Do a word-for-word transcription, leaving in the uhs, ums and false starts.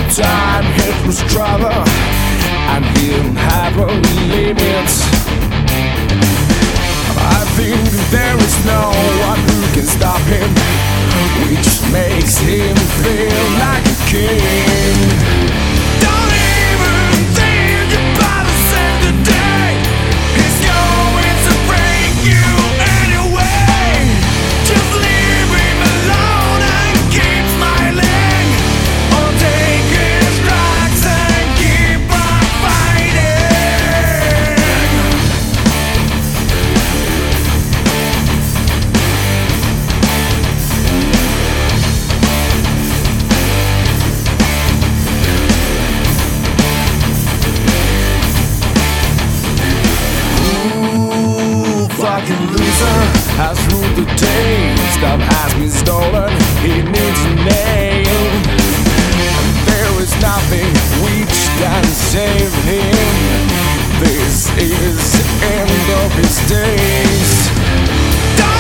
time it was trouble, and he didn't have a limit. I think there is no one who can stop him, which makes him feel like a king. Don't even think about to save the day. He's going to break you anyway. Just leave him alone and keep smiling, or take his drugs and keep on fighting. Ooh, fucking loser, has ruled the day. Stuff has been stolen, he needs a nail. There is nothing which can save him. This is the end of his days.